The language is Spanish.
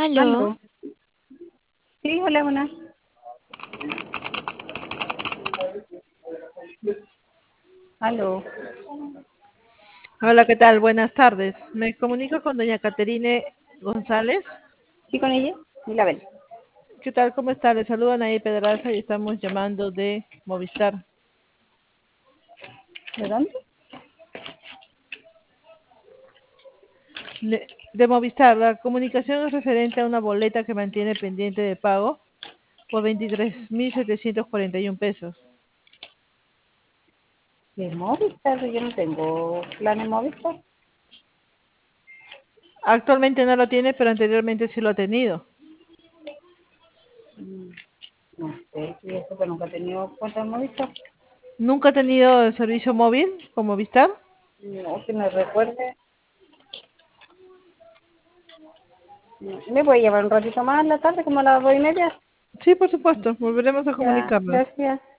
Aló, Aló. Sí, hola, buenas. Aló. Hola, ¿qué tal? Buenas tardes. Me comunico con doña Caterine González. ¿Sí con ella? Y la ven. ¿Qué tal? ¿Cómo está? Le saludan ahí Pedraza y estamos llamando de Movistar. ¿De dónde? De Movistar, la comunicación es referente a una boleta que mantiene pendiente de pago por 23.741 pesos. ¿De Movistar? Yo no tengo plan en Movistar. Actualmente no lo tiene, pero anteriormente sí lo ha tenido. Mm, No sé, si eso que nunca he tenido cuenta en Movistar. ¿Nunca ha tenido el servicio móvil con Movistar? No, que me recuerde. ¿Me puede llevar un ratito más en la tarde, como a las 2:30? Sí, por supuesto. Volveremos a Ya, comunicarnos. gracias.